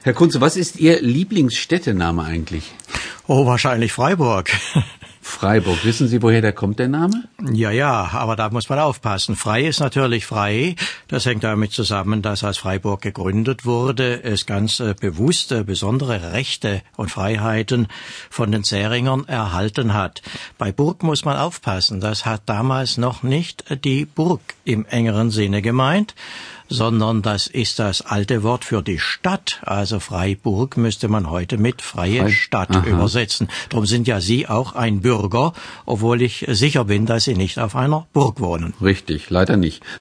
Herr Kunze, was ist Ihr Lieblingsstädtename eigentlich? Oh, wahrscheinlich Freiburg. Freiburg. Wissen Sie, woher der kommt, der Name? Ja, aber da muss man aufpassen. Frei ist natürlich frei. Das hängt damit zusammen, dass als Freiburg gegründet wurde, es ganz bewusst besondere Rechte und Freiheiten von den Zähringern erhalten hat. Bei Burg muss man aufpassen. Das hat damals noch nicht die Burg im engeren Sinne gemeint, sondern das ist das alte Wort für die Stadt. Also Freiburg müsste man heute mit freie Stadt übersetzen. Darum sind ja Sie auch ein Bürger, obwohl ich sicher bin, dass Sie nicht auf einer Burg wohnen. Richtig, leider nicht.